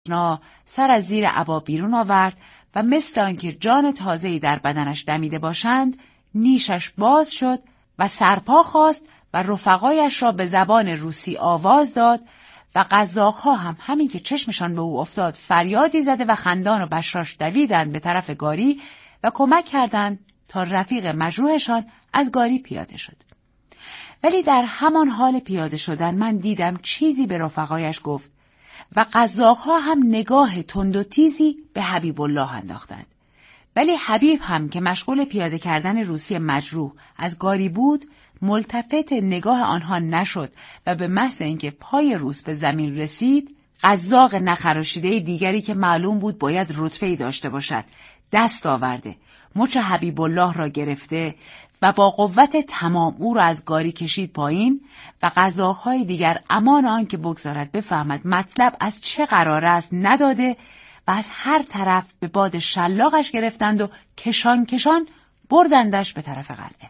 سر از زیر عبا بیرون آورد و مثل آنکه جان تازه‌ای در بدنش دمیده باشند نیشش باز شد و سرپا خواست و رفقایش را به زبان روسی آواز داد و قزاق‌ها هم همین که چشمشان به او افتاد فریادی زده و خندان و بشاش دویدند به طرف گاری و کمک کردند تا رفیق مجروحشان از گاری پیاده شد. ولی در همان حال پیاده شدن من دیدم چیزی به رفقایش گفت و قزاق‌ها هم نگاه تند و تیزی به حبیب الله انداختند. ولی حبیب هم که مشغول پیاده کردن روسی مجروح از گاری بود ملتفت نگاه آنها نشد و به محض اینکه پای روس به زمین رسید قزاق نخراشیده دیگری که معلوم بود باید رتبه‌ای داشته باشد دست آورده مچ حبیب الله را گرفته و با قوت تمام او را از گاری کشید پایین و قزاق‌های دیگر امان آن که بگذارد بفهمد مطلب از چه قرار است نداده و از هر طرف به باد شلاقش گرفتند و کشان کشان بردندش به طرف قلعه.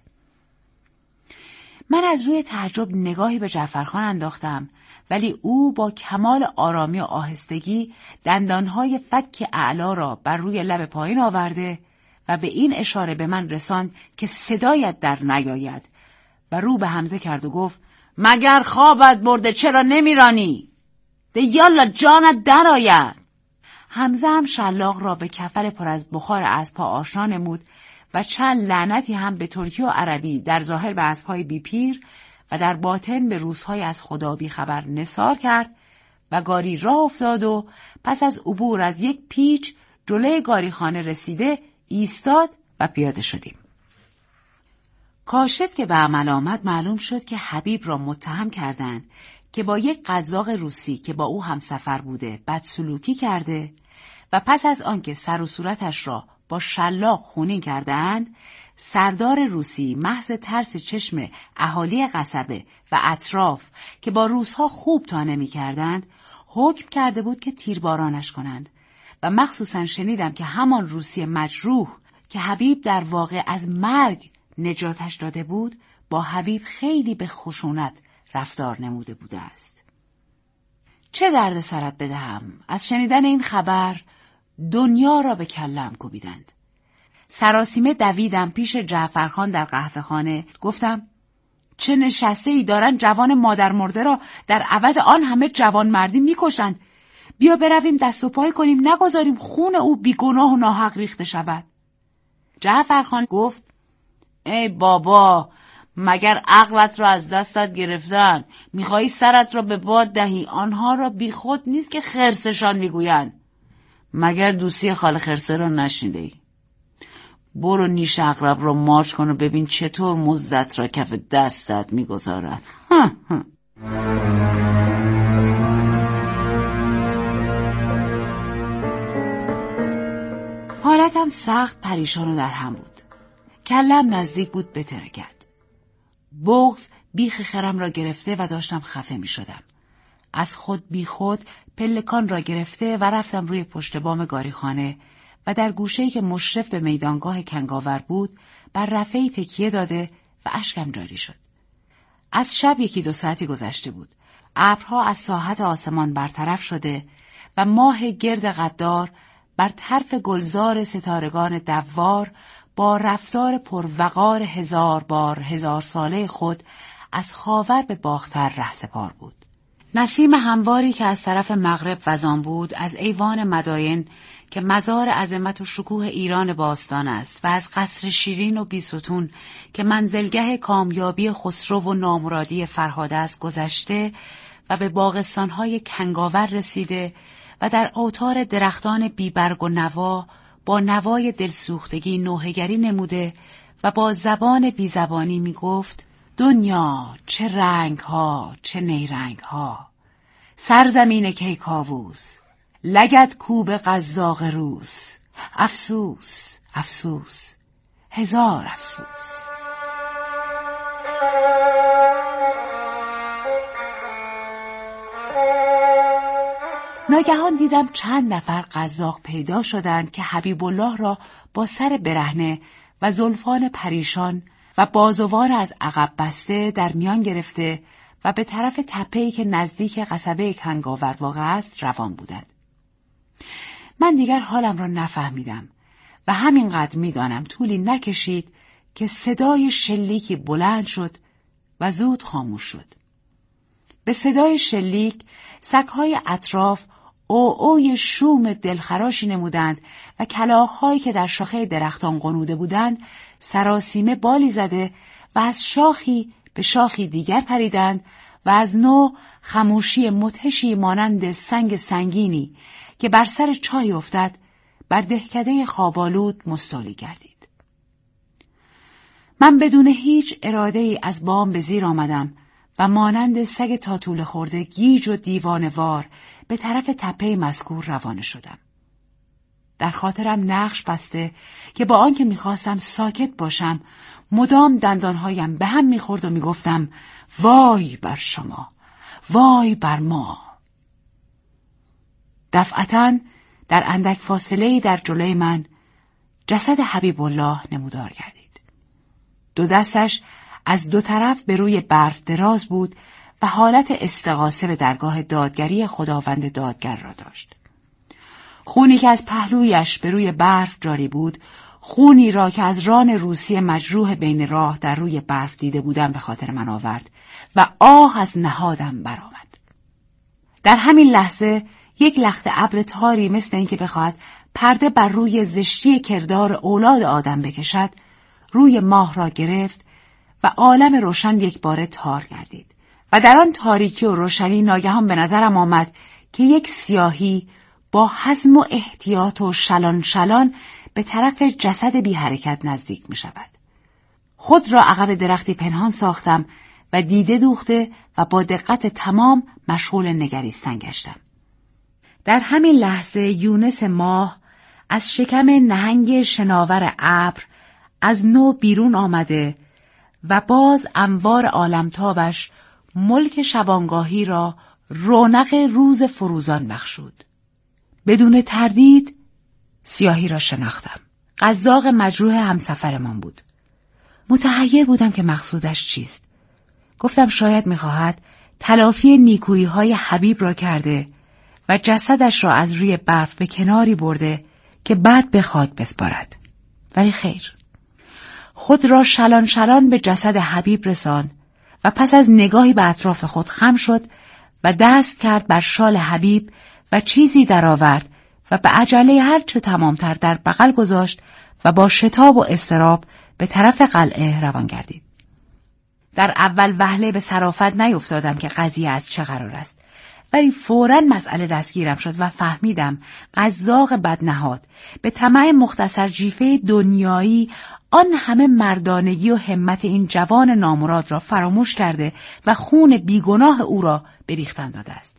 من از روی تعجب نگاهی به جعفرخان انداختم ولی او با کمال آرامی و آهستگی دندانهای فک اعلا را بر روی لب پایین آورده و به این اشاره به من رساند که صدایت در نیاید و رو به حمزه کرد و گفت مگر خوابت برده چرا نمیرانی؟ ده یالا جانت در آید. حمزه هم شلاق را به کفر پر از بخار اسب‌ها آشنا نمود و چند لعنتی هم به ترکی و عربی در ظاهر به اسب‌های بی پیر و در باطن به روس‌های از خدا بی خبر نثار کرد و گاری راه افتاد و پس از عبور از یک پیچ جلوی گاریخانه رسیده ایستاد و پیاده شدیم. کاشف که به عمل آمد معلوم شد که حبیب را متهم کردند که با یک قزاق روسی که با او همسفر بوده بدسلوکی کرده و پس از آنکه سر و صورتش را با شلاق خونین کردند سردار روسی محض ترس چشم اهالی قصبه و اطراف که با روس‌ها خوب تا نمی کردند حکم کرده بود که تیربارانش کنند و مخصوصا شنیدم که همان روسی مجروح که حبیب در واقع از مرگ نجاتش داده بود با حبیب خیلی به خشونت رفتار نموده بوده است. چه درد سرت بدهم؟ از شنیدن این خبر دنیا را به کلم کوبیدند. سراسیمه دویدم پیش جعفرخان در قهوه‌خانه. گفتم چه نشسته ای دارن جوان مادر مرده را در عوض آن همه جوان مردی میکشند. بیا برویم دست و پای کنیم نگذاریم خون او بیگناه و ناحق ریخته شود. جعفرخان گفت ای بابا مگر عقلت را از دستت گرفتن؟ میخوایی سرت را به باد دهی؟ آنها را بی خود نیست که خرسشان میگویند. مگر دوستی خال خرسه را نشنیده ای؟ برو نیش عقرب را ماچ کن و ببین چطور مزدت را کف دستت میگذارد. حالتم سخت پریشان و در هم بود. کلم نزدیک بود بترکد. بغض بیخ خرم را گرفته و داشتم خفه می شدم. از خود بی خود پلکان را گرفته و رفتم روی پشت بام گاریخانه و در گوشه‌ای که مشرف به میدانگاه کنگاور بود بر رفه‌ای تکیه داده و اشکم جاری شد. از شب 1-2 ساعتی گذشته بود. ابرها از ساحت آسمان برطرف شده و ماه گرد غدار بر طرف گلزار ستارگان دوار با رفتار پروقار 1000 بار 1000 ساله خود از خاور به باختر رهسپار بود. نسیم همواری که از طرف مغرب وزان بود از ایوان مداین که مزار عظمت و شکوه ایران باستان است و از قصر شیرین و بیستون که منزلگه کامیابی خسرو و نامرادی فرهاد است گذشته و به باغستانهای کنگاور رسیده و در اوتار درختان بیبرگ و نوا با نوای دلسوختگی نوحه‌گری نموده و با زبان بیزبانی می گفت دنیا چه رنگ ها چه نیرنگ ها، سرزمین کیکاووس، لگد کوب قزاق روس، افسوس افسوس 1000 افسوس. ناگهان دیدم چند نفر قزاق پیدا شدند که حبیب الله را با سر برهنه و زلفان پریشان و بازوان از عقب بسته در میان گرفته و به طرف تپه‌ای که نزدیک قصبه کنگاور واقع است روان بودند. من دیگر حالم را نفهمیدم و همینقدر میدانم طولی نکشید که صدای شلیکی بلند شد و زود خاموش شد. به صدای شلیک سگ‌های اطراف اوی شوم دلخراشی نمودند و کلاغ‌هایی که در شاخه درختان غنوده بودند سراسیمه بالی زده و از شاخی به شاخی دیگر پریدند و از نو خموشی مدهشی مانند سنگ سنگینی که بر سر چاه افتد بر دهکده خوابالود مستولی گردید. من بدون هیچ اراده‌ای از بام به زیر آمدم و مانند سگ تاتول خورده گیج و دیوانه‌وار به طرف تپه مذکور روانه شدم. در خاطرم نقش بسته که با آنکه می‌خواستم ساکت باشم مدام دندانهایم به هم می‌خورد و می‌گفتم وای بر شما، وای بر ما. دفعتاً در اندک فاصله‌ای در جلوی من جسد حبیب الله نمودار گردید. دو دستش از دو طرف به روی برف دراز بود و حالت استغاثه به درگاه دادگری خداوند دادگر را داشت. خونی که از پهلویش به روی برف جاری بود، خونی را که از ران روسی مجروح بین راه در روی برف دیده بودم به خاطر من آورد و آه از نهادم برآمد. در همین لحظه یک لخت ابر تاری مثل اینکه بخواهد پرده بر روی زشتی کردار اولاد آدم بکشد، روی ماه را گرفت و عالم روشن یک باره تار گردید و در آن تاریکی و روشنی ناگهان به نظرم آمد که یک سیاهی با حزم و احتیاط و شلان شلان به طرف جسد بی حرکت نزدیک می شود. خود را عقب درختی پنهان ساختم و دیده دوخته و با دقت تمام مشغول نگریستن گشتم. در همین لحظه یونس ماه از شکم نهنگ شناور ابر از نو بیرون آمده و باز انوار عالمتابش ملک شبانگاهی را رونق روز فروزان بخشود. بدون تردید سیاهی را شناختم. قزاق مجروح همسفرمان بود. متحیر بودم که مقصودش چیست. گفتم شاید می‌خواهد تلافی نیکویی‌های حبیب را کرده و جسدش را از روی برف به کناری برده که بعد به خاک بسپارد. ولی خیر. خود را شلان شلان به جسد حبیب رساند و پس از نگاهی به اطراف خود خم شد و دست کرد بر شال حبیب و چیزی درآورد و به عجله هرچه تمامتر در بغل گذاشت و با شتاب و اضطراب به طرف قلعه روان گردید. در اول وهله به صرافت نیفتادم که قضیه از چه قرار است، ولی فوراً مسئله دستگیرم شد و فهمیدم قزاق بدنهاد به طمع مختصر جیفه دنیایی آن همه مردانگی و همت این جوان نامراد را فراموش کرده و خون بیگناه او را بریختن داده است.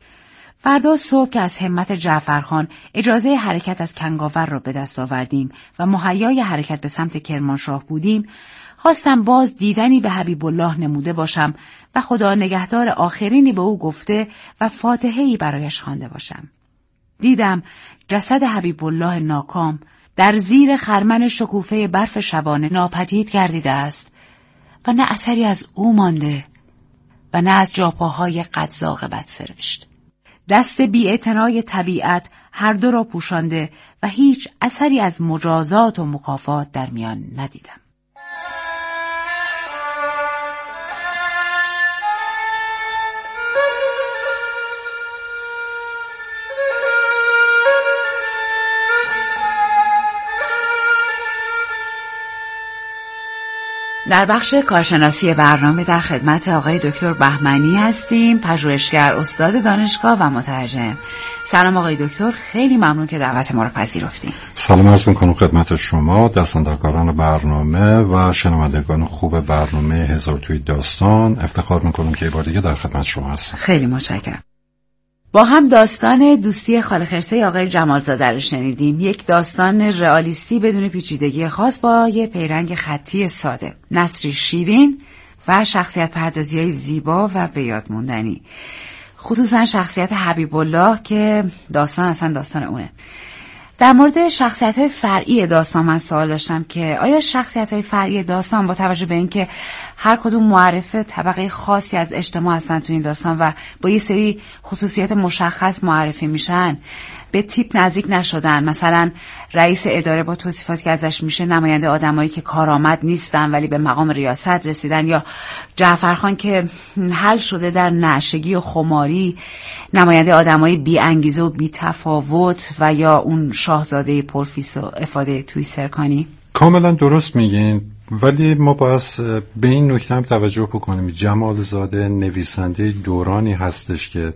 فردا صبح که از همت جعفرخان اجازه حرکت از کنگاور را به دست آوردیم و مهیای حرکت به سمت کرمانشاه بودیم، خواستم باز دیدنی به حبیب الله نموده باشم و خدا نگهدار آخرینی به او گفته و فاتحه‌ای برایش خوانده باشم. دیدم جسد حبیب الله ناکام در زیر خرمن شکوفه برف شبانه ناپدید گردیده است و نه اثری از او مانده و نه از جاپاهای قزاق بدسرشت. دست بی‌اعتنای طبیعت هر دو را پوشانده و هیچ اثری از مجازات و مکافات در میان ندیدم. در بخش کارشناسی برنامه در خدمت آقای دکتر بهمنی هستیم، پژوهشگر، استاد دانشگاه و مترجم. سلام آقای دکتر، خیلی ممنون که دعوت ما رو پذیرفتیم. سلام عرض می‌کنم خدمت شما، دستاندرکاران برنامه و شنوندگان خوب برنامه هزار توی داستان. افتخار می‌کنم که یه بار دیگه در خدمت شما هستم. خیلی متشکرم. با هم داستان دوستی خاله خرسه آقای جمالزاده رو شنیدیم. یک داستان رئالیستی بدون پیچیدگی خاص با یه پیرنگ خطی ساده، نثری شیرین و شخصیت پردازی‌های زیبا و به یاد موندنی. خصوصا شخصیت حبیب الله که داستان اصلا داستان اونه. در مورد شخصیت‌های فرعی داستان من سوال داشتم که آیا شخصیت‌های فرعی داستان با توجه به اینکه هر کدوم معرف طبقه خاصی از اجتماع هستن تو این داستان و با یه سری خصوصیات مشخص معرفی میشن، به تیپ نزدیک نشدن. مثلا رئیس اداره با توصیفاتی که ازش میشه نماینده آدمایی که کارآمد نیستن ولی به مقام ریاست رسیدن، یا جعفرخان که حل شده در نعشگی و خماری نماینده آدمای بی انگیزه و بی تفاوت، و یا اون شاهزاده پرفیس و افاده توی سرکانی. کاملا درست میگین، ولی ما باید به این نکته هم توجه بکنیم. جمالزاده نویسنده دورانی هستش که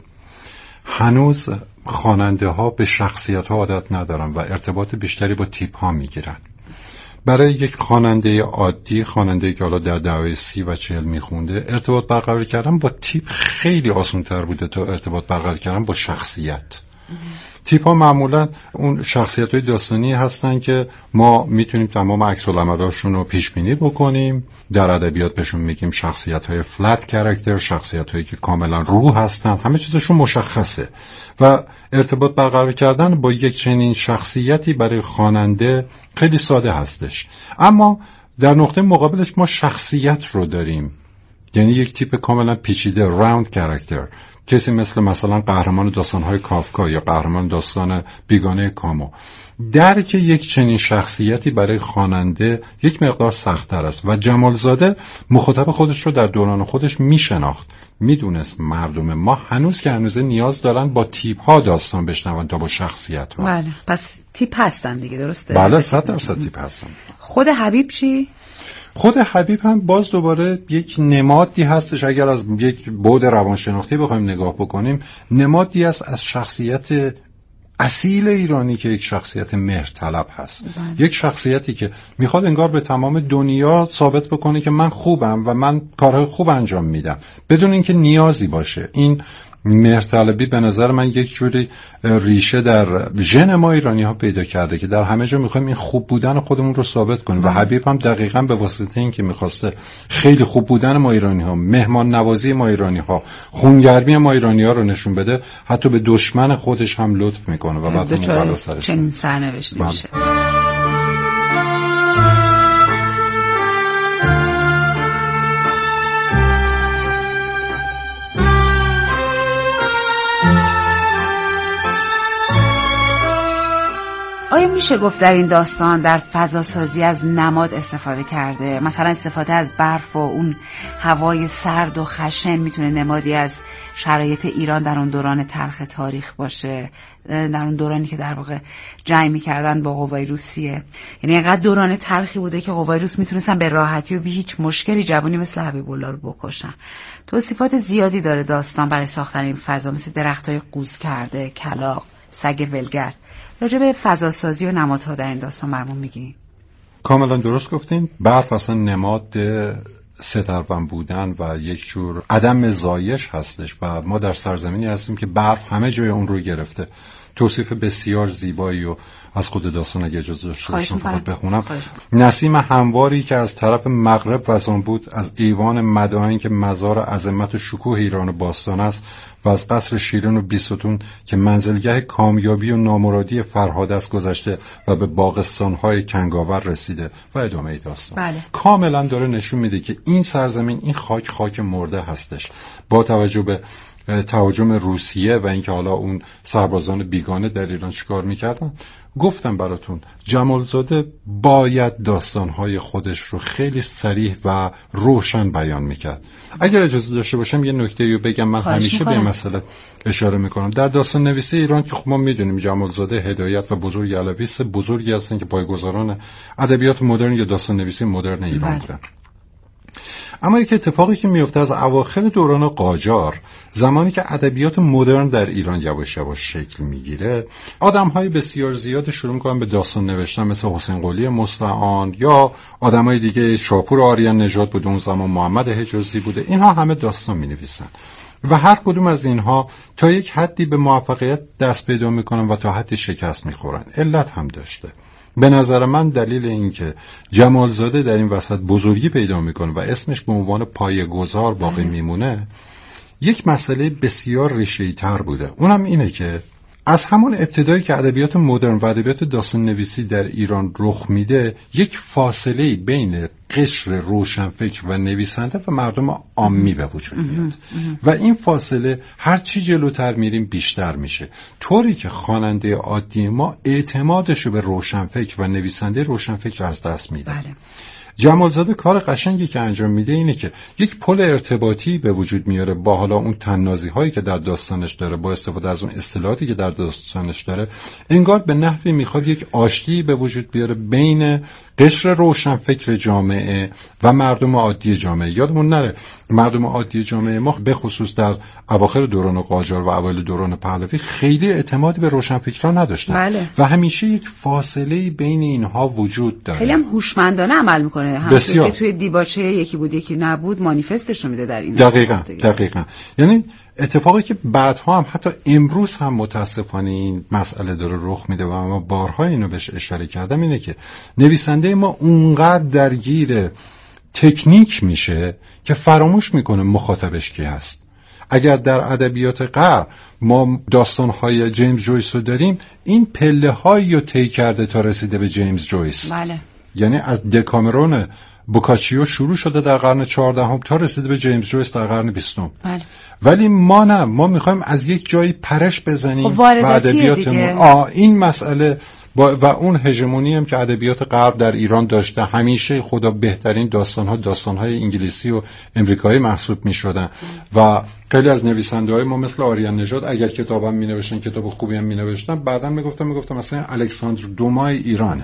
هنوز خواننده ها به شخصیت ها عادت ندارن و ارتباط بیشتری با تیپ ها میگیرن. برای یک خواننده عادی، خواننده‌ای که حالا در دهه‌های 30 و 40 میخونده، ارتباط برقرار کردن با تیپ خیلی آسان‌تر بوده تا ارتباط برقرار کردن با شخصیت. تیپ ها معمولا اون شخصیت های داستانی هستن که ما میتونیم تمام عکس العملاشون رو پیش بینی بکنیم. در ادبیات بهشون میگیم شخصیت های فلت کاراکتر، شخصیت هایی که کاملا روح هستن، همه چیزشون مشخصه و ارتباط برقرار کردن با یک چنین شخصیتی برای خواننده خیلی ساده هستش. اما در نقطه مقابلش ما شخصیت رو داریم، یعنی یک تیپ کاملا پیچیده، راوند کاراکتر، کسی مثلا قهرمان داستان‌های کافکا یا قهرمان داستان بیگانه کامو. درک یک چنین شخصیتی برای خواننده یک مقدار سخت‌تر است و جمالزاده مخاطب خودش رو در دوران خودش میشناخت، میدونست مردم ما هنوز که هنوز نیاز دارن با تیپ‌ها داستان بشنون تا با شخصیت‌ها. بله، پس تیپ هستن دیگه، درسته؟ بله، 100% تیپ هستن. خود حبیب چی؟ خود حبیب هم باز دوباره یک نمادی هستش. اگر از یک بعد روانشناختی بخوایم نگاه بکنیم، نمادی است از شخصیت اصیل ایرانی که یک شخصیت مهرطلب هست. یک شخصیتی که میخواد انگار به تمام دنیا ثابت بکنه که من خوبم و من کارهای خوب انجام میدم بدون اینکه نیازی باشه. این مهرطلبی به نظر من یک جوری ریشه در ژن ما ایرانی ها پیدا کرده که در همه جا میخوایم این خوب بودن خودمون رو ثابت کنیم و حبیب هم دقیقاً به واسطه این که میخواسته خیلی خوب بودن ما ایرانی ها، مهمان نوازی ما ایرانی ها، خونگرمی ما ایرانی ها رو نشون بده، حتی به دشمن خودش هم لطف میکنه و بعد اون بلا سرش چنین سرنوشتی میشه. آیا میشه گفت در این داستان در فضاسازی از نماد استفاده کرده؟ مثلا استفاده از برف و اون هوای سرد و خشن میتونه نمادی از شرایط ایران در اون دوران تلخ تاریخ باشه، در اون دورانی که در واقع جنگ میکردن با قوای روسیه. یعنی اینقدر دوران تلخی بوده که قوای روس میتونستن به راحتی و بی هیچ مشکلی جوانی مثل حبیب الله رو بکشن. توصیفات زیادی داره داستان برای ساختن این فضا، مثل درختای قوز کرده، کلاغ، سگ ولگرد. راجع به فضاسازی و نمادها در این داستان برامون میگی؟ کاملا درست گفتین. برف اصلا نماد سترون بودن و یک جور عدم زایش هستش و ما در سرزمینی هستیم که برف همه جای اون رو گرفته. توصیف بسیار زیبایی و از خود داستان اگه اجازه داشته باشم فقط بخونم. نسیم همواری که از طرف مغرب وزان بود، از ایوان مدائن که مزار عظمت و شکوه ایران باستان است و از قصر شیرین و بیستون که منزلگاه کامیابی و نامرادی فرهاد است گذشته و به باغستان‌های کنگاور رسیده و ادامه داستان. بله. کاملا داره نشون میده که این سرزمین، این خاک مرده هستش. با توجه به تهاجم روسیه و اینکه حالا اون سربازان بیگانه در ایران چیکار میکردن، گفتم براتون جمالزاده باید داستانهای خودش رو خیلی صریح و روشن بیان میکرد. اگر اجازه داشته باشم یه نکته رو بگم. من همیشه به این مسئله اشاره میکنم. در داستان نویسی ایران که خب ما میدونیم جمالزاده هدایت و بزرگ علوی سه بزرگی هستن که پایه‌گذاران ادبیات مدرن یا داستان نویسی مدرن ایران بودن. اما یک اتفاقی که میفته از اواخر دوران قاجار، زمانی که ادبیات مدرن در ایران یواش یواش شکل میگیره، آدم‌های بسیار زیاد شروع می‌کنن به داستان نوشتن، مثل حسین قلی مستعان یا آدمای دیگه، شاپور آریان نژاد بود اون زمان، محمد حجازی بوده. اینها همه داستان می‌نویسن و هر کدوم از اینها تا یک حدی به موفقیت دست پیدا می‌کنن و تا حدی شکست می‌خورن. علت هم داشته. به نظر من دلیل این که جمالزاده در این وسط بزرگی پیدا میکنه و اسمش به عنوان پایه‌گذار باقی میمونه، یک مسئله بسیار ریشه‌ای تر بوده. اونم اینه که از همون ابتدایی که ادبیات مدرن و ادبیات داستان نویسی در ایران رخ میده، یک فاصله بین قشر روشنفکر و نویسنده و مردم عامی به وجود میاد و این فاصله هر چی جلوتر میریم بیشتر میشه، طوری که خواننده عادی ما اعتمادش رو به روشنفکر و نویسنده روشنفکر از دست میده. بله. جمالزاده کار قشنگی که انجام میده اینه که یک پل ارتباطی به وجود میاره با حالا اون طنازی هایی که در داستانش داره، با استفاده از اون اصطلاحاتی که در داستانش داره، انگار به نحوی میخواد یک آشتی به وجود بیاره بین قشر روشنفکر جامعه و مردم عادی جامعه. یادمون نره مردم عادی جامعه ما به خصوص در اواخر دوران قاجار و اوایل دوران پهلوی خیلی اعتمادی به روشنفکران نداشتن. بله. و همیشه یک فاصله بین اینها وجود داره. خیلی هم هوشمندانه عمل میکنه. بسیار. که توی دیباچه یکی بود یکی نبود مانیفستش رو میده در این. دقیقاً. یعنی اتفاقی که بعدها هم حتی امروز هم متاسفانه این مسئله داره رخ میده و ما بارها اینو بهش اشاره کردم، اینه که نویسنده ما اونقدر درگیر تکنیک میشه که فراموش میکنه مخاطبش کی هست. اگر در ادبیات غرب ما داستان‌های جیمز جویس رو داریم، این پله‌هایی رو طی کرده تا رسیده به جیمز جویس. بله. یعنی از دکامرون بوکاچیو شروع شده در قرن 14 تا رسیده به جیمز جویس در قرن 20. بله. ولی ما نه، ما میخوایم از یک جایی پرش بزنیم و ادبیاتمون این مسئله و اون هژمونی هم که ادبیات غرب در ایران داشته، همیشه خدا بهترین داستان‌های انگلیسی و امریکایی محسوب می‌شدن و خیلی از نویسنده‌های ما مثل آریان نژاد اگر کتابم می‌نوشتن، کتاب خوبی هم می‌نوشتن، بعداً میگفتم مثلا الکساندر دومای ایرانه.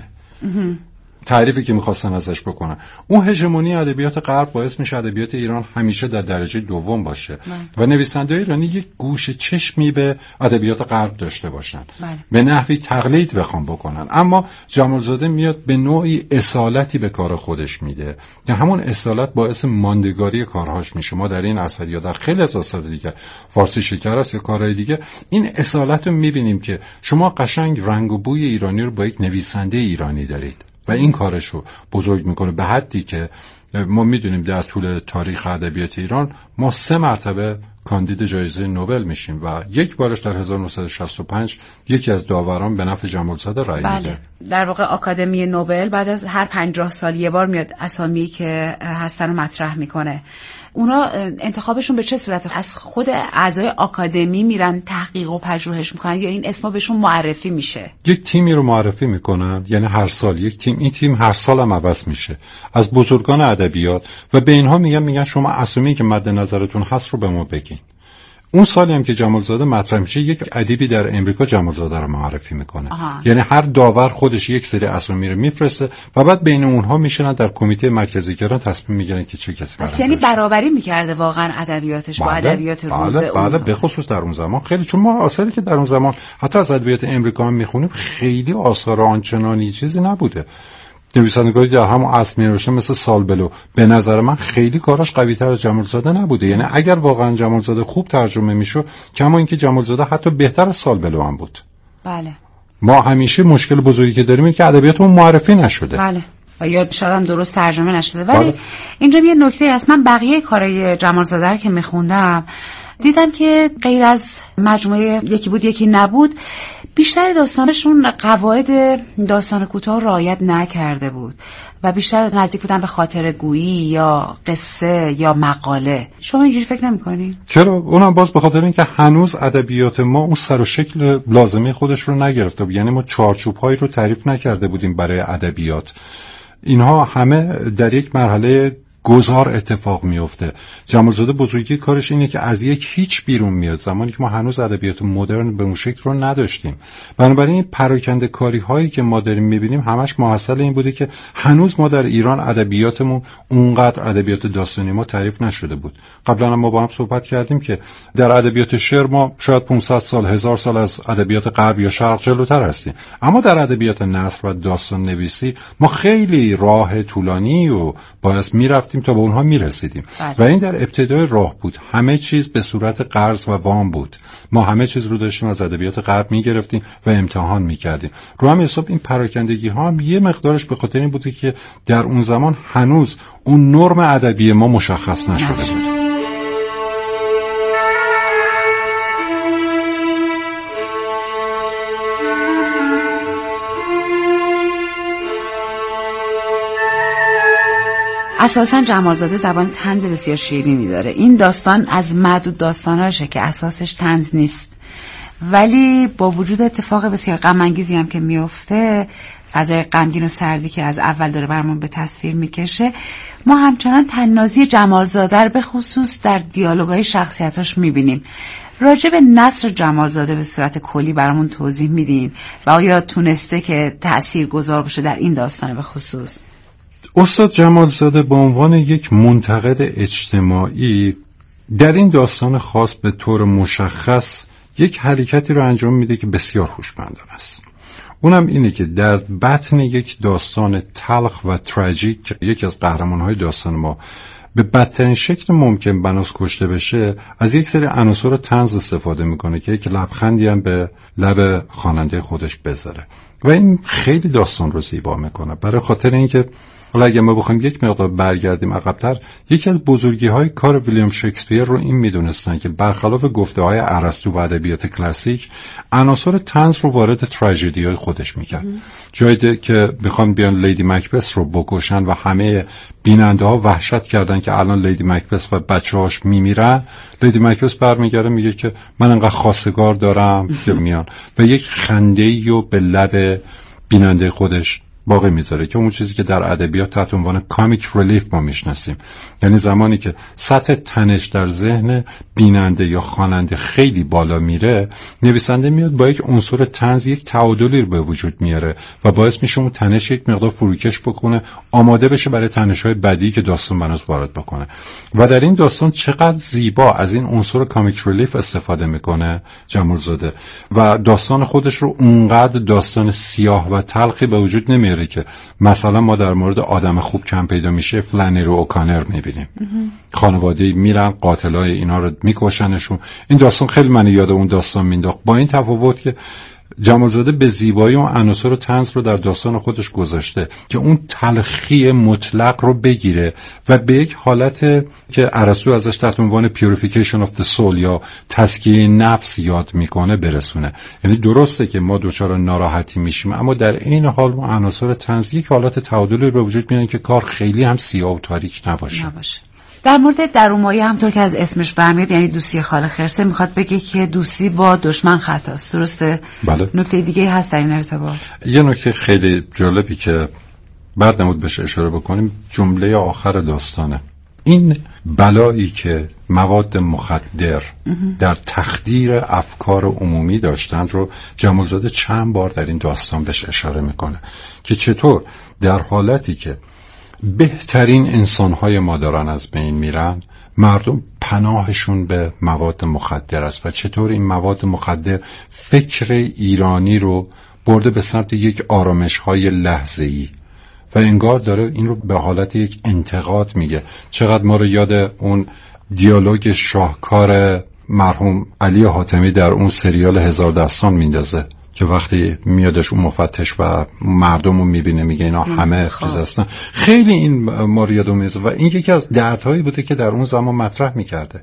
تعریفی که میخواستن ازش بکنن. اون هژمونی ادبیات غرب باعث میشه ادبیات ایران همیشه در درجه دوم باشه و نویسنده ایرانی یک گوشه چشمی به ادبیات غرب داشته باشن، به نحوی تقلید بخوام بکنن. اما جمالزاده میاد به نوعی اصالتی به کار خودش میده که همون اصالت باعث ماندگاری کارهاش میشه. ما در این اثر یا در خیلی از آثار دیگه، فارسی شکر است یا کارهای دیگه، این اصالت رو میبینیم که شما قشنگ رنگ و بوی ایرانی رو با یک نویسنده ایرانی دارید و این کارشو بزرگ میکنه به حدی که ما میدونیم در طول تاریخ ادبیات ایران ما 3 مرتبه کاندید جایزه نوبل میشیم و یک بارش در 1965 یکی از داوران به نفع جمالزاده رأی میده. بله. در واقع آکادمی نوبل بعد از هر 50 سال یه بار میاد اسامی که هستن رو مطرح میکنه. اونا انتخابشون به چه صورته؟ از خود اعضای آکادمی میرن تحقیق و پژوهش میکنن یا این اسما بهشون معرفی میشه؟ یک تیمی رو معرفی میکنن، یعنی هر سال یک تیم، این تیم هر سال هم عوض میشه از بزرگان ادبیات و به اینها میگن شما اسامی که مد نظرتون هست رو به ما بگین. اون سالی هم که جمالزاده مطرح میشه یک ادیبی در امریکا جمالزاده رو معرفی میکنه. یعنی هر داور خودش یک سری اسامی رو میفرسته و بعد بین اونها میشنن در کمیته مرکزی گران تصمیم میگیرن که چه کسی برنده. یعنی برابری میکرده واقعا ادبیاتش با ادبیات روز اون. بله، به خصوص در اون زمان خیلی، چون ما آثاری که در اون زمان حتی از ادبیات امریکا هم میخونیم خیلی آثار آنچنانی چیزی نبوده. نویسندگانی در همون اصل می‌نوشتن مثل سالبلو، به نظر من خیلی کاراش قوی‌تر از جمالزاده نبوده. یعنی اگر واقعا جمالزاده خوب ترجمه میشد، کما اینکه جمالزاده حتی بهتر از سالبلو هم بود. بله. ما همیشه مشکل بزرگی که داریم اینه که ادبیاتمون معرفی نشده. بله. و یا شاید هم درست ترجمه نشده. ولی اینجا یه نکته هست، من بقیه کارهای جمالزاده رو که می‌خوندم دیدم که غیر از مجموعه یکی بود یکی نبود، بیشتر داستانشون قواعد داستان کوتاه رعایت نکرده بود و بیشتر نزدیک بودن به خاطره گویی یا قصه یا مقاله. شما اینجوری فکر نمی‌کنین؟ چرا؟ اونم باز به خاطر اینکه هنوز ادبیات ما اون سر و شکل لازمه خودش رو نگرفته بود. یعنی ما چارچوب‌هایی رو تعریف نکرده بودیم برای ادبیات. اینها همه در یک مرحله گذار اتفاق میفته. جمالزاده بزرگی کارش اینه که از یک هیچ بیرون میاد، زمانی که ما هنوز ادبیات مدرن به اون شکل رو نداشتیم. بنابراین پراکنده کاری هایی که ما داریم میبینیم همش محصل این بوده که هنوز ما در ایران ادبیاتمون اونقدر ادبیات داستانی ما تعریف نشده بود. قبلا هم ما با هم صحبت کردیم که در ادبیات شعر ما شاید 500 سال 1000 سال از ادبیات غرب یا شرق جلوتر هستیم، اما در ادبیات نثر و داستان نویسی ما خیلی راه طولانی و باید میرفتیم تا به اونها میرسیدیم. و این در ابتدای راه بود. همه چیز به صورت قرض و وام بود. ما همه چیز رو داشتیم از ادبیات غرب میگرفتیم و امتحان میکردیم. رو هم حساب این پراکندگی ها هم یه مقدارش به خاطر این بوده که در اون زمان هنوز اون نرم ادبی ما مشخص نشده بود. اساساً جمالزاده زبان طنز بسیار شیرینی داره. این داستان از معدود داستاناشه که اساسش طنز نیست، ولی با وجود اتفاق بسیار غم انگیزی هم که میفته، فضای غمگین و سردی که از اول داره برامون به تصویر میکشه، ما همچنان طنازی جمالزاده رو به خصوص در دیالوگای شخصیتاش میبینیم. راجع به نثر جمالزاده به صورت کلی برامون توضیح میدین و آیا تونسته که تأثیرگذار باشه در این داستان به خصوص؟ استاد جمالزاده به عنوان یک منتقد اجتماعی در این داستان خاص به طور مشخص یک حرکتی رو انجام میده که بسیار هوشمندانه است. اونم اینه که در بطن یک داستان تلخ و تراژیک، یکی از قهرمان‌های داستان ما به بدترین شکل ممکن بناس کشته بشه، از یک سری عناصر طنز استفاده میکنه که یک لبخندی هم به لب خواننده خودش بذاره و این خیلی داستان رو زیبا میکنه. برای خاطر اینکه حالا اگه ما بخوایم یک مقدار برگردیم عقب‌تر، یکی از بزرگی‌های کار ویلیام شکسپیر رو این میدونستن که برخلاف گفته‌های ارسطو و ادبیات کلاسیک، عناصر طنز رو وارد تراژدی‌های خودش می‌کرد. جایی که می‌خوان بیان لیدی مکبث رو بکشن و همه بیننده‌ها وحشت کردن که الان لیدی مکبث و بچه‌هاش میمیرن، لیدی مکبث برمیگره میگه که من انقدر خواستگار دارم که میان و یک خنده‌ای رو به لب بیننده خودش باقی میذاره که اون چیزی که در ادبیات تحت عنوان کامیک ریلیف ما میشناسیم، یعنی زمانی که سطح تنش در ذهن بیننده یا خواننده خیلی بالا میره، نویسنده میاد با یک عنصر طنز یک تعادلی رو به وجود میاره و باعث میشه اون تنش یک مقدار فروکش بکنه، آماده بشه برای تنش‌های بعدی که داستان بناس وارد بکنه. و در این داستان چقدر زیبا از این عنصر کامیک ریلیف استفاده میکنه جمالزاده و داستان خودش رو اونقدر داستان سیاه و تلخی به وجود نمیاره که مثلا ما در مورد آدم خوب کم پیدا میشه فلانری اوکانر میبینیم، خانواده میرن قاتلای اینا رو میکشنشون. این داستان خیلی من یاد اون داستان مینداخت، با این تفاوت که جمالزاده به زیبایی اون عناصر و طنز رو در داستان خودش گذاشته که اون تلخی مطلق رو بگیره و به یک حالت که ارسطو ازش تحت عنوان purification of the soul یا تزکیه نفس یاد میکنه برسونه. یعنی درسته که ما دچار ناراحتی میشیم، اما در این حال اون عناصر طنز یک حالت تعادلی رو به وجود میارن که کار خیلی هم سیاه و تاریک نباشه. در مورد درومایه همطور که از اسمش برمیاد، یعنی دوستی خال خرسه، میخواد بگه که دوستی با دشمن خطاست، درسته؟ بله. نکته دیگه هست در این ارتباط؟ یه نکته خیلی جالبی که بعد نمود بهش اشاره بکنیم، جمله آخر داستانه. این بلایی که مواد مخدر در تخدیر افکار عمومی داشتند رو جمالزاده چند بار در این داستان بهش اشاره میکنه که چطور در حالتی که بهترین انسانهای ما دارن از بین میرن، مردم پناهشون به مواد مخدر است و چطور این مواد مخدر فکر ایرانی رو برده به سمت یک آرامش‌های لحظه‌ای و انگار داره این رو به حالت یک انتقاد میگه. چقدر ما رو یاد اون دیالوگ شاهکار مرحوم علی حاتمی در اون سریال هزار دستان میندازه که وقتی میادش اون مفتش و مردم رو میبینه میگه اینا همه چیز هستن. خیلی این ما رو یاد میزه و این یکی از دردهایی بوده که در اون زمان مطرح میکرده.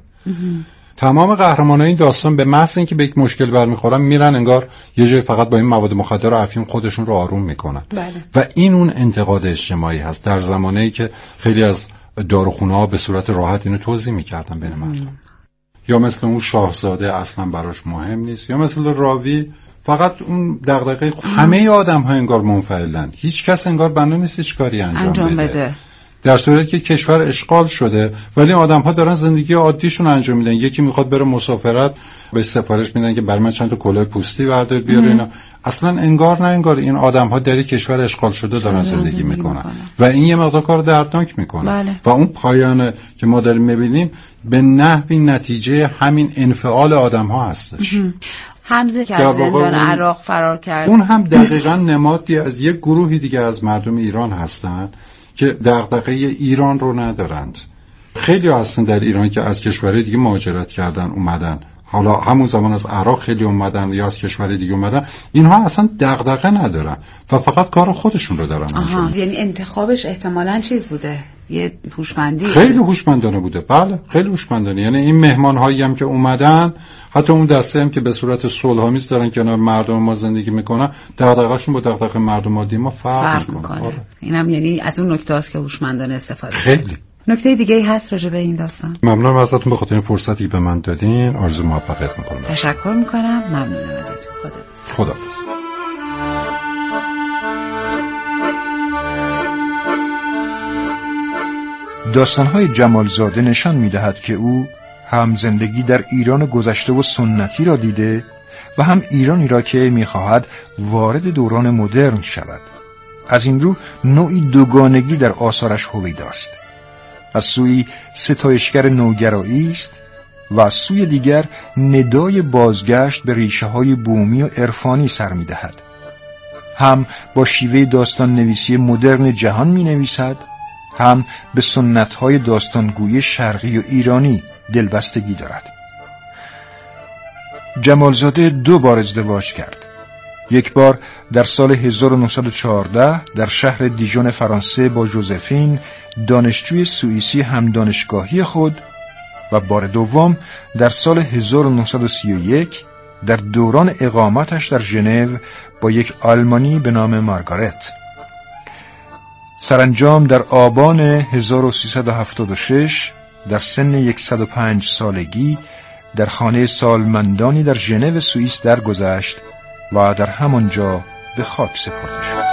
تمام قهرمانای این داستان به محض اینکه به یک مشکل برمیخورن میرن انگار یه جای فقط با این مواد مخدر و افیون خودشون رو آروم میکنن. بله. و این اون انتقاد اجتماعی هست در زمانه‌ای که خیلی از داروخونه‌ها به صورت راحت اینو توزیع میکردن بین مردم. یا مثل اون شاهزاده اصلا براش مهم نیست، یا مثل راوی فقط اون دغدغه همه آدم‌ها انگار منفعلن، هیچ کس انگار بنا نیست هیچ کاری انجام بده. در صورتی که کشور اشغال شده ولی آدم‌ها دارن زندگی عادیشون انجام میدن. یکی میخواد بره مسافرت، به سفارش میدن که برای من چند تا کلاه پوستی بردار بیار اینا. اصلا انگار نه انگار این آدم‌ها در کشور اشغال شده دارن زندگی میکنن و این یه مقدار کار دردناک میکنه. بله. و اون پایانه که ما داریم میبینیم به نحوی نتیجه همین انفعال آدم‌ها هستش. حمزه که از زندان عراق فرار کرد، اون هم دقیقاً نمادی از یک گروهی دیگه از مردم ایران هستن که دغدغه ایران رو ندارند. خیلی هستن در ایران که از کشورهای دیگه مهاجرت کردن اومدن حالا همون زمان از عراق خیلی اومدن یا از کشور دیگه اومدن، اینها اصلا دغدغه ندارن و فقط کار خودشون رو دارن انجام میدن. یعنی انتخابش احتمالاً چیز بوده، یه هوشمندی خیلی هوشمندانه بوده. بله خیلی هوشمندانه. یعنی این مهمان هایی هم که اومدن، حتی اون دسته هم که به صورت صلح‌آمیز دارن کنار مردم ما زندگی میکنن، دغدغه‌شون با دغدغه مردم عادی ما فرق میکنه. اینم یعنی از اون نکته است که هوشمندانه استفاده خیلی. نکته دیگه هست راجع به این داستان؟ ممنونم ازتون به خاطر این فرصتی به من دادین. آرزو موفقیت میکنم. تشکر میکنم. ممنونم ازتون. خداحافظ. داستان‌های جمالزاده نشان می‌دهد که او هم زندگی در ایران گذشته و سنتی را دیده و هم ایرانی را که می‌خواهد وارد دوران مدرن شود. از این رو نوعی دوگانگی در آثارش هویداست. از سوی ستایشگر نوگرایی است و از سوی دیگر ندای بازگشت به ریشه‌های بومی و عرفانی سر می‌دهد. هم با شیوه داستان نویسی مدرن جهان می‌نویسد، هم به سنت‌های داستانگویی شرقی و ایرانی دلبستگی دارد. جمالزاده 2 بار ازدواج کرد. یک بار در سال 1914 در شهر دیژون فرانسه با ژوزفین، دانشجوی سوئیسی هم دانشگاهی خود، و بار دوم در سال 1931 در دوران اقامتش در ژنو با یک آلمانی به نام مارگارت. سرانجام در آبان 1376 در سن 105 سالگی در خانه سالمندانی در ژنو سوئیس درگذشت و در همانجا به خاک سپرده شد.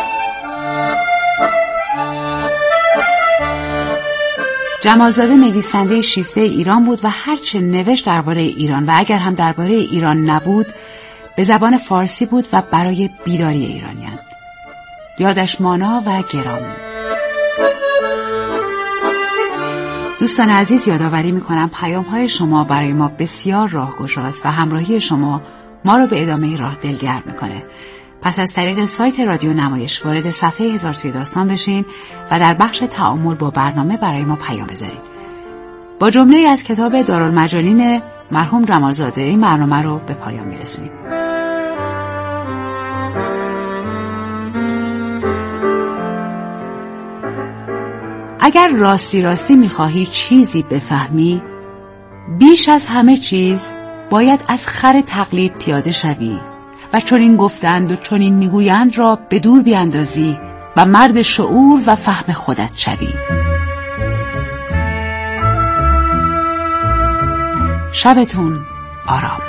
جمالزاده نویسنده شیفته ایران بود و هرچه نوشت درباره ایران و اگر هم درباره ایران نبود به زبان فارسی بود و برای بیداری ایرانیان. یادش مانا و گرامی. دوستان عزیز، یادآوری می‌کنم پیام‌های شما برای ما بسیار راهگشاست و همراهی شما ما رو به ادامه راه دلگرم می‌کنه. پس از طریق سایت رادیو نمایش وارد صفحه هزار توی داستان بشین و در بخش تعامل با برنامه برای ما پیام بذارید. با جمله‌ای از کتاب دارالمجانین مرحوم جمالزاده این برنامه رو به پایان می‌رسونیم. اگر راستی می‌خواهی چیزی بفهمی، بیش از همه چیز باید از خر تقلید پیاده شوی و چون این گفتند و چون این میگویند را به دور بیاندازی و مرد شعور و فهم خودت شوی. شبتون آرام.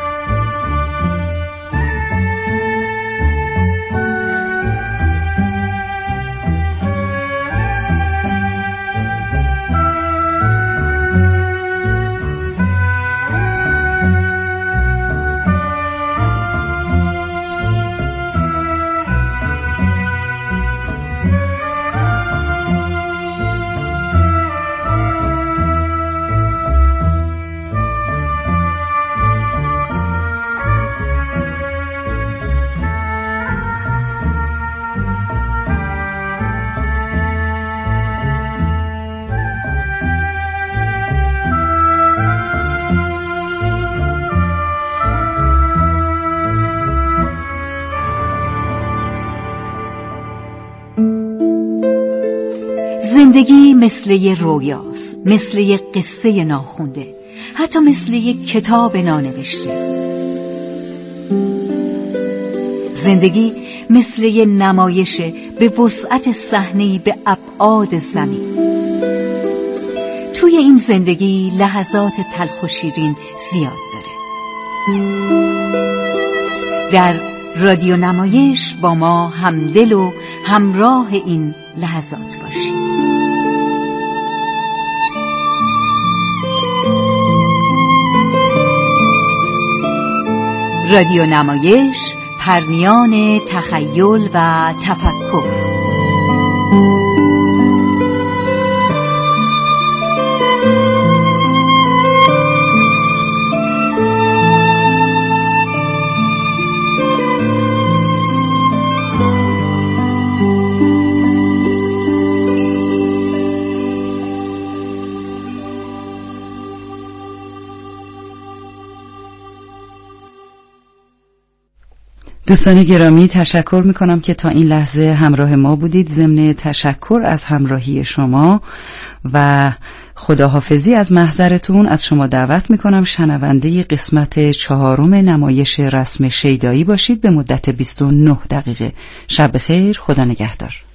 زندگی مثل یه رویاست، مثل یه قصه ناخونده، حتی مثل یه کتاب نانوشته. زندگی مثل یه نمایش به وسعت صحنه‌ای به ابعاد زمین. توی این زندگی لحظات تلخ و شیرین زیاد داره. در رادیو نمایش با ما همدل و همراه این لحظات باشید. رادیو نمایش، پرنیان تخیل و تفکر. دوستان گرامی، تشکر میکنم که تا این لحظه همراه ما بودید. ضمن تشکر از همراهی شما و خداحافظی از محضرتون از شما دعوت میکنم شنونده قسمت 4 نمایش رسم شیدایی باشید به مدت 29 دقیقه. شب بخیر، خدا نگهدار.